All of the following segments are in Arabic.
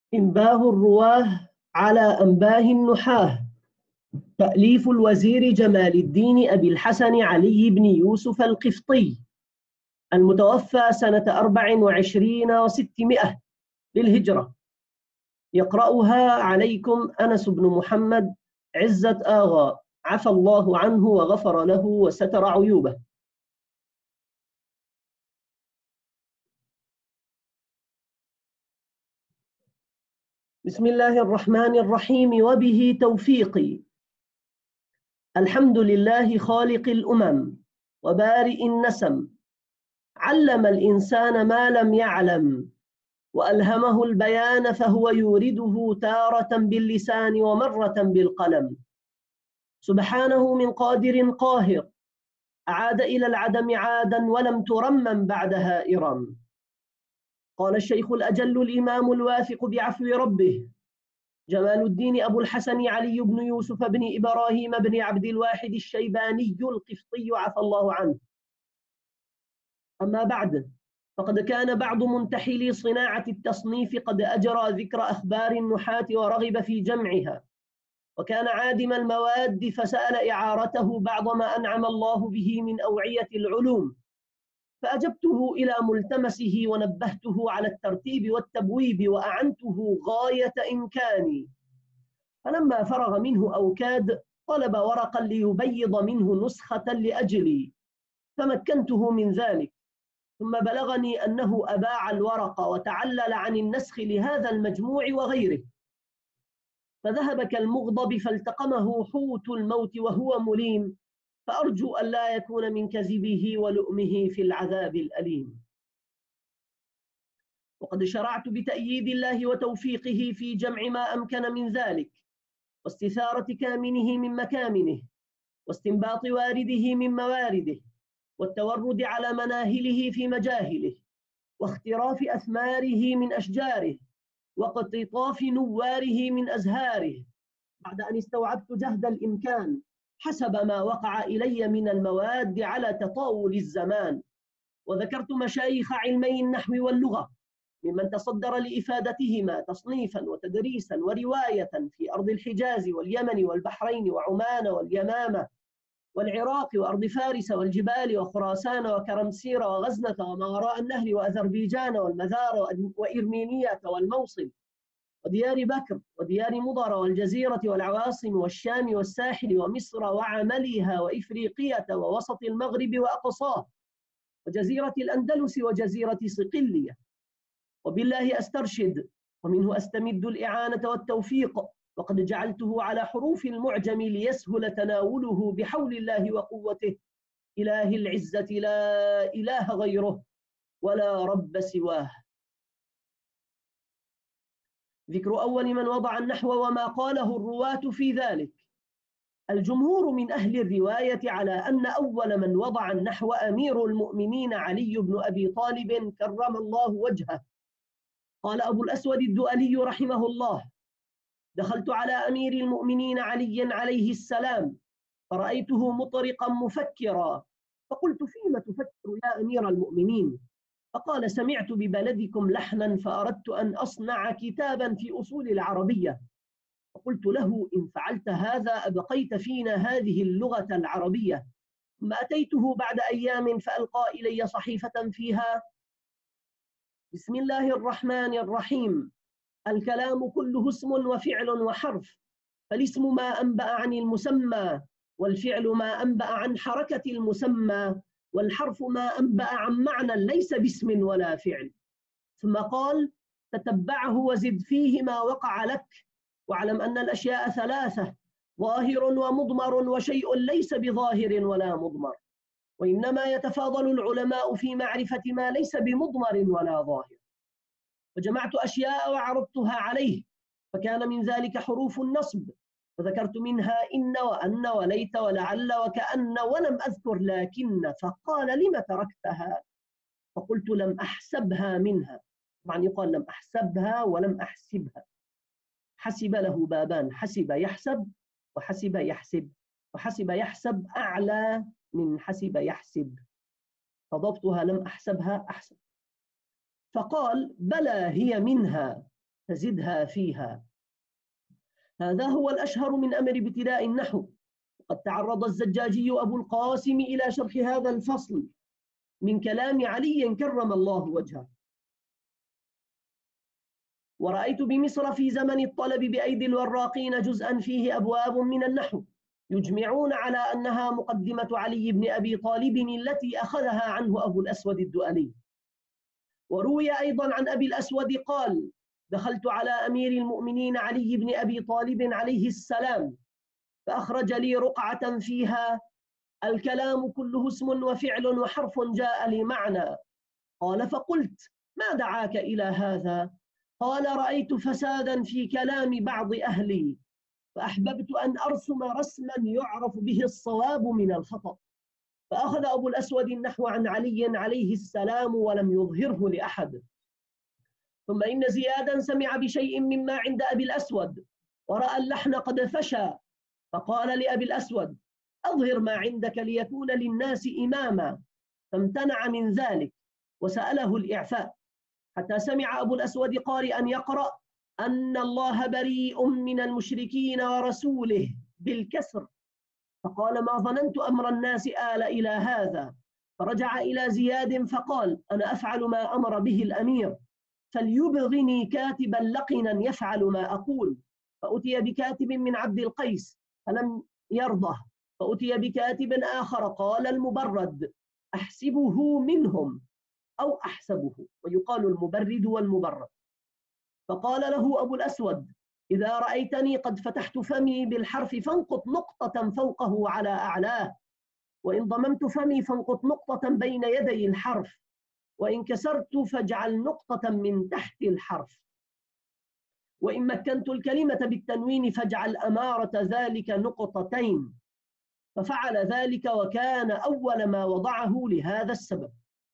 إنباه الرواه على أنباه النحاه. تأليف الوزير جمال الدين أبي الحسن علي بن يوسف القفطي، المتوفى سنة 24 و600 للهجرة. يقرأها عليكم أنس بن محمد عزة آغا، عفى الله عنه وغفر له وستر عيوبه. بسم الله الرحمن الرحيم، وبه توفيقي. الحمد لله خالق الأمم وبارئ النسم، علم الإنسان ما لم يعلم وألهمه البيان، فهو يورده تارة باللسان ومرة بالقلم. سبحانه من قادر قاهر، أعاد إلى العدم عادا ولم ترمم بعدها إرم. قال الشيخ الأجل الإمام الواثق بعفو ربه جمال الدين أبو الحسن علي بن يوسف بن إبراهيم بن عبد الواحد الشيباني القفطي، عفى الله عنه. أما بعد، فقد كان بعض منتحلي صناعة التصنيف قد أجرى ذكر أخبار النحاة ورغب في جمعها، وكان عادم المواد فسأل إعارته بعض ما أنعم الله به من أوعية العلوم، فأجبته إلى ملتمسه ونبهته على الترتيب والتبويب وأعنته غاية إمكاني. فلما فرغ منه أو كاد طلب ورقا ليبيض منه نسخة لأجلي، فمكنته من ذلك، ثم بلغني أنه أباع الورق وتعلل عن النسخ لهذا المجموع وغيره، فذهب كالمغضب فالتقمه حوت الموت وهو مليم، فأرجو أن لا يكون من كذبه ولؤمه في العذاب الأليم. وقد شرعت بتأييد الله وتوفيقه في جمع ما أمكن من ذلك، واستثارة كامنه من مكامنه، واستنباط وارده من موارده، والتورد على مناهله في مجاهله، واختراف أثماره من أشجاره، واقتطاف نواره من أزهاره، بعد أن استوعبت جهد الإمكان حسب ما وقع إلي من المواد على تطاول الزمان. وذكرت مشايخ علمي النحو واللغة ممن تصدر لإفادتهما تصنيفا وتدريسا ورواية في أرض الحجاز واليمن والبحرين وعمان واليمامة والعراق وأرض فارس والجبال وخراسان وكرمسير وغزنة وما وراء النهر وأذربيجان والمذار وإرمينية والموصل وديار بكر وديار مضر والجزيرة والعواصم والشام والساحل ومصر وعملها وإفريقية ووسط المغرب وأقصاه وجزيرة الأندلس وجزيرة صقلية. وبالله أسترشد ومنه أستمد الإعانة والتوفيق، وقد جعلته على حروف المعجم ليسهل تناوله بحول الله وقوته. إله العزة لا إله غيره ولا رب سواه. ذكر أول من وضع النحو وما قاله الرواة في ذلك. الجمهور من أهل الرواية على أن أول من وضع النحو أمير المؤمنين علي بن أبي طالب كرم الله وجهه. قال أبو الأسود الدؤلي رحمه الله: دخلت على أمير المؤمنين علي عليه السلام فرأيته مطرقا مفكرا، فقلت: فيما تفكر يا أمير المؤمنين؟ فقال: سمعت ببلدكم لحنا فأردت أن أصنع كتابا في أصول العربية. فقلت له: إن فعلت هذا أبقيت فينا هذه اللغة العربية. ثم أتيته بعد أيام فألقى إلي صحيفة فيها: بسم الله الرحمن الرحيم، الكلام كله اسم وفعل وحرف، فالاسم ما أنبأ عن المسمى، والفعل ما أنبأ عن حركة المسمى، والحرف ما أنبأ عن معنى ليس باسم ولا فعل. ثم قال: تتبعه وزد فيه ما وقع لك، واعلم أن الأشياء ثلاثة: ظاهر ومضمر وشيء ليس بظاهر ولا مضمر، وإنما يتفاضل العلماء في معرفة ما ليس بمضمر ولا ظاهر. وجمعت أشياء وعرضتها عليه، فكان من ذلك حروف النصب، فذكرت منها إن وأن وليت ولعل وكأن، ولم أذكر لكن. فقال: لم تركتها؟ فقلت: لم أحسبها منها. طبعا يقال لم أحسبها ولم أحسبها. حسب له بابان: حسب يحسب وحسب يحسب، وحسب يحسب أعلى من حسب يحسب، فضبطها لم أحسبها أحسن. فقال: بلى هي منها، فزدها فيها. هذا هو الأشهر من أمر ابتداء النحو. وقد تعرض الزجاجي أبو القاسم إلى شرح هذا الفصل من كلام علي كرم الله وجهه. ورأيت بمصر في زمن الطلب بأيدي الوراقين جزءا فيه أبواب من النحو يجمعون على أنها مقدمة علي بن أبي طالب التي أخذها عنه أبو الأسود الدؤلي. وروي أيضا عن أبي الأسود قال: دخلت على أمير المؤمنين علي بن أبي طالب عليه السلام فأخرج لي رقعة فيها: الكلام كله اسم وفعل وحرف جاء لمعنى. قال: فقلت: ما دعاك إلى هذا؟ قال: رأيت فسادا في كلام بعض أهلي فأحببت أن أرسم رسما يعرف به الصواب من الخطأ. فأخذ أبو الأسود النحو عن علي عليه السلام ولم يظهره لأحد. ثم إن زيادا سمع بشيء مما عند أبي الأسود ورأى اللحن قد فشى، فقال لأبي الأسود: أظهر ما عندك ليكون للناس إماما، فامتنع من ذلك وسأله الإعفاء، حتى سمع أبو الأسود قارئا يقرأ: أن الله بريء من المشركين ورسوله بالكسر، فقال: ما ظننت أمر الناس آل إلى هذا. فرجع إلى زياد فقال: أنا أفعل ما أمر به الأمير، فليبغني كاتبا لقنا يفعل ما أقول. فأتي بكاتب من عبد القيس فلم يرضه، فأتي بكاتب آخر قال المبرد: أحسبه منهم أو أحسبه، ويقال المبرد والمبرد. فقال له أبو الأسود: إذا رأيتني قد فتحت فمي بالحرف فانقط نقطة فوقه على أعلاه، وإن ضممت فمي فانقط نقطة بين يدي الحرف، وإن كسرت فاجعل نقطة من تحت الحرف، وإن مكنت الكلمة بالتنوين فاجعل أمارة ذلك نقطتين. ففعل ذلك وكان أول ما وضعه لهذا السبب.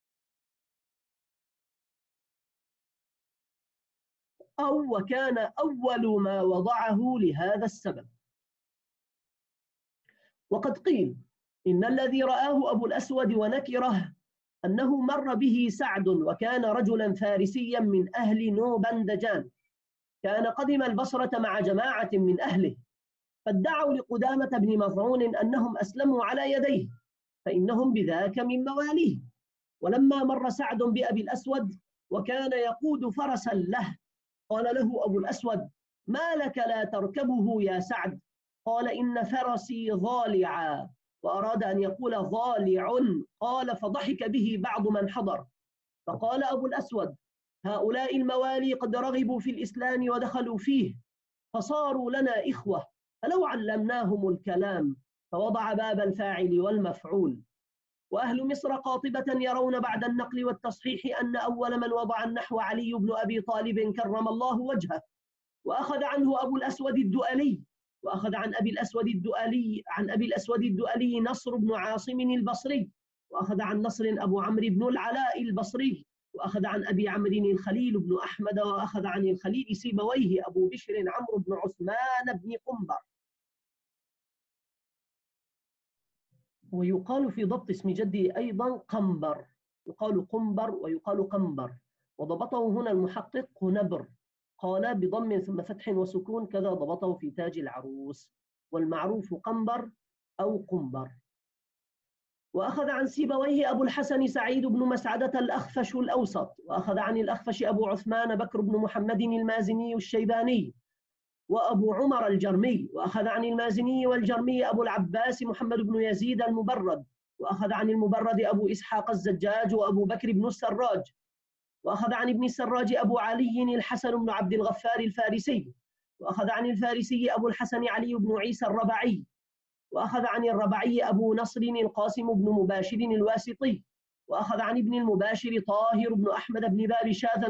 وكان أول ما وضعه لهذا السبب. وقد قيل إن الذي رآه أبو الأسود ونكره أنه مر به سعد، وكان رجلا فارسيا من أهل نوبندجان، كان قدم البصرة مع جماعة من أهله، فادعوا لقدامة بن مظعون أنهم أسلموا على يديه فإنهم بذاك من مواليه. ولما مر سعد بأبي الأسود وكان يقود فرسا له، قال له أبو الأسود: ما لك لا تركبه يا سعد؟ قال: إن فرسي ضالعا، وأراد أن يقول ضالع، قال: فضحك به بعض من حضر. فقال أبو الأسود: هؤلاء الموالي قد رغبوا في الإسلام ودخلوا فيه فصاروا لنا إخوة، فلو علمناهم الكلام. فوضع باب الفاعل والمفعول. وأهل مصر قاطبة يرون بعد النقل والتصحيح أن أول من وضع النحو علي بن أبي طالب كرم الله وجهه، وأخذ عنه أبو الأسود الدؤلي، وأخذ عن أبي الأسود الدؤلي نصر بن عاصم البصري، وأخذ عن نصر أبو عمرو بن العلاء البصري، وأخذ عن أبي عمرو الخليل بن أحمد، وأخذ عن الخليل سيبويه أبو بشر عمرو بن عثمان بن قنبر. ويقال في ضبط اسم جده أيضا قنبر، يقال قنبر ويقال قنبر، وضبطه هنا المحقق قنبر، قال بضم ثم فتح وسكون، كذا ضبطه في تاج العروس، والمعروف قنبر أو قنبر. وأخذ عن سيبويه أبو الحسن سعيد بن مسعدة الأخفش الأوسط، وأخذ عن الأخفش أبو عثمان بكر بن محمد المازني الشيباني، وأبو عمر الجرمي، وأخذ عن المازني والجرمي أبو العباس محمد بن يزيد المبرد، وأخذ عن المبرد أبو إسحاق الزجاج وأبو بكر بن السراج، وأخذ عن ابن السراج أبو علي الحسن بن عبد الغفار الفارسي، وأخذ عن الفارسي أبو الحسن علي بن عيسى الربعي، وأخذ عن الربعي أبو نصر القاسم بن مباشر الواسطي، وأخذ عن ابن المباشر طاهر بن أحمد بن بارشاذ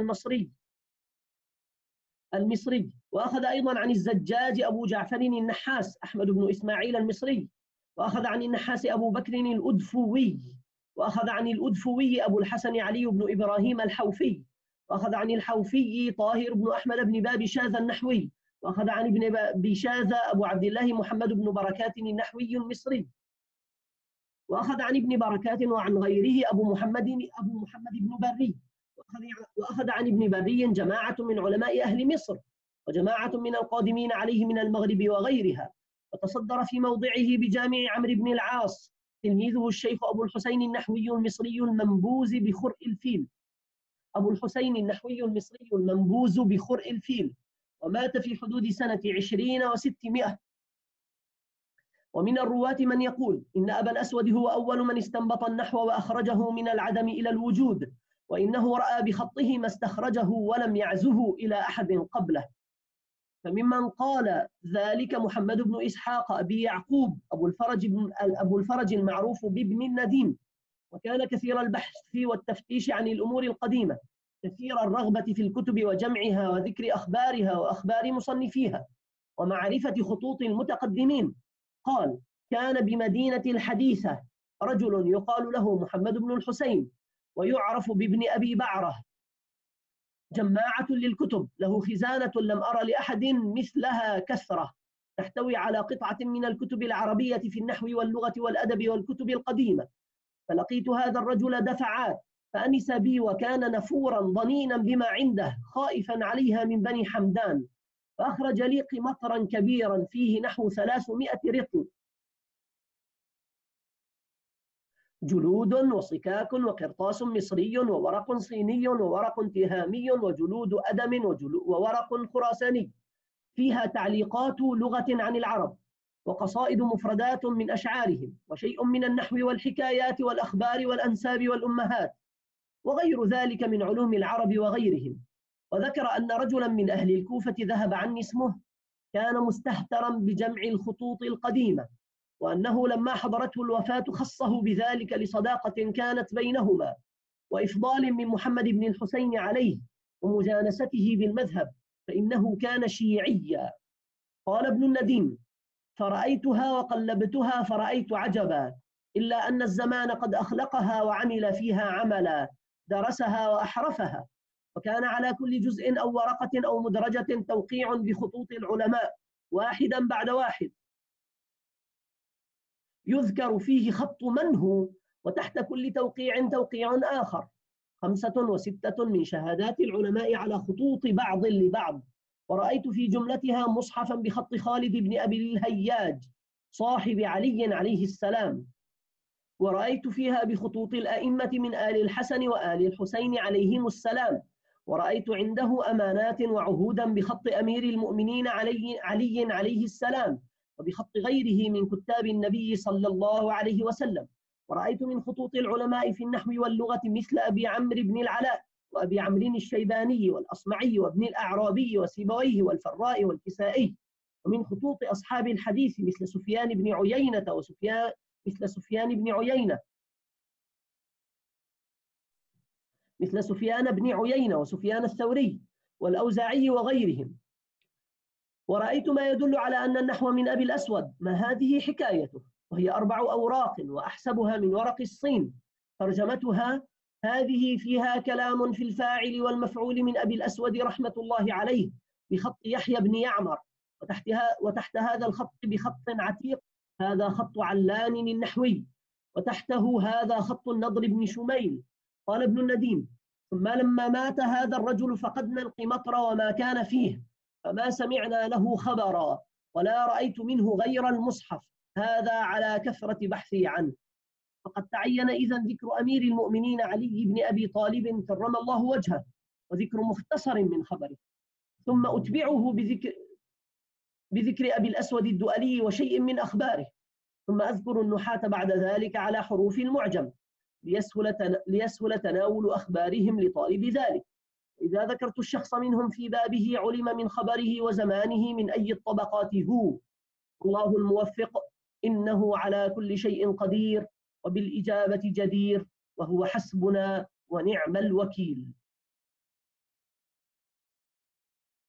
المصري، وأخذ أيضا عن الزجاج أبو جعفر النحاس أحمد بن إسماعيل المصري، وأخذ عن النحاس أبو بكر الأدفوي، وأخذ عن الأدفوي أبو الحسن علي بن إبراهيم الحوفي، وأخذ عن الحوفي طاهر بن أحمد بن بابشاذ النحوي، وأخذ عن ابن بابشاذ أبو عبد الله محمد بن بركات النحوي المصري، وأخذ عن ابن بركات وعن غيره أبو محمد بن بري، وأخذ عن ابن بري جماعة من علماء أهل مصر وجماعة من القادمين عليه من المغرب وغيرها، وتصدر في موضعه بجامع عمرو بن العاص تلميذه الشيخ أبو الحسين النحوي المصري المنبوذ بخرء الفيل. أبو الحسين النحوي المصري المنبوذ بخرء الفيل، ومات في حدود سنة 20 و600. ومن الرواة من يقول إن أبا الأسود هو أول من استنبط النحو وأخرجه من العدم إلى الوجود، وإنه رأى بخطه ما استخرجه ولم يعزه إلى أحد قبله. فممن قال ذلك محمد بن إسحاق أبي يعقوب أبو الفرج المعروف بابن النديم، وكان كثير البحث والتفتيش عن الأمور القديمة، كثير الرغبة في الكتب وجمعها وذكر أخبارها وأخبار مصنفيها ومعرفة خطوط المتقدمين. قال: كان بمدينة الحديثة رجل يقال له محمد بن الحسين، ويعرف بابن أبي بعرة، جماعة للكتب، له خزانة لم أرى لأحد مثلها كثرة، تحتوي على قطعة من الكتب العربية في النحو واللغة والأدب والكتب القديمة. فلقيت هذا الرجل دفعات، فأنس بي، وكان نفورا ضنينا بما عنده، خائفا عليها من بني حمدان، فأخرج لي قمطرا كبيرا فيه نحو 300 رطل، جلود وصكاك وقرطاس مصري وورق صيني وورق تهامي وجلود أدم وورق خراساني، فيها تعليقات لغة عن العرب، وقصائد مفردات من أشعارهم، وشيء من النحو والحكايات والأخبار والأنساب والأمهات، وغير ذلك من علوم العرب وغيرهم. وذكر أن رجلا من أهل الكوفة ذهب عني اسمه، كان مستهترا بجمع الخطوط القديمة، وأنه لما حضرته الوفاة خصه بذلك لصداقة كانت بينهما، وإفضال من محمد بن الحسين عليه، ومجانسته بالمذهب، فإنه كان شيعيا. قال ابن النديم: فرأيتها وقلبتها فرأيت عجبا، إلا أن الزمان قد أخلقها وعمل فيها عملا، درسها وأحرفها، وكان على كل جزء أو ورقة أو مدرجة توقيع بخطوط العلماء واحدا بعد واحد، يذكر فيه خط من هو، وتحت كل توقيع توقيع آخر، 5 و6 من شهادات العلماء على خطوط بعض لبعض. ورأيت في جملتها مصحفا بخط خالد بن أبي الهياج صاحب علي عليه السلام، ورأيت فيها بخطوط الأئمة من آل الحسن وآل الحسين عليهم السلام، ورأيت عنده أمانات وعهودا بخط أمير المؤمنين علي عليه السلام، وبخط غيره من كتاب النبي صلى الله عليه وسلم. ورأيت من خطوط العلماء في النحو واللغة مثل أبي عمرو بن العلاء وأبي عمرو الشيباني والأصمعي وابن الأعرابي وسيبويه والفراء والكسائي، ومن خطوط أصحاب الحديث مثل سفيان بن عيينة وسفيان الثوري والأوزاعي وغيرهم. ورأيت ما يدل على أن النحو من أبي الأسود. ما هذه حكايته، وهي 4 أوراق وأحسبها من ورق الصين. ترجمتها هذه فيها كلام في الفاعل والمفعول من أبي الأسود رحمة الله عليه بخط يحيى بن يعمر، وتحت هذا الخط بخط عتيق هذا خط علان النحوي، وتحته هذا خط النضر بن شميل. قال ابن النديم: ثم لما مات هذا الرجل فقدنا القمطر وما كان فيه، فما سمعنا له خبرا، ولا رأيت منه غير المصحف، هذا على كثرة بحثي عنه. فقد تعين إذن ذكر أمير المؤمنين علي بن أبي طالب كرم الله وجهه، وذكر مختصر من خبره، ثم أتبعه بذكر أبي الأسود الدؤلي وشيء من أخباره، ثم أذكر النحاة بعد ذلك على حروف المعجم ليسهل تناول أخبارهم لطالب ذلك. إذا ذكرت الشخص منهم في بابه علم من خبره وزمانه من أي الطبقات هو. الله الموفق، إنه على كل شيء قدير، وبالإجابة جدير، وهو حسبنا ونعم الوكيل.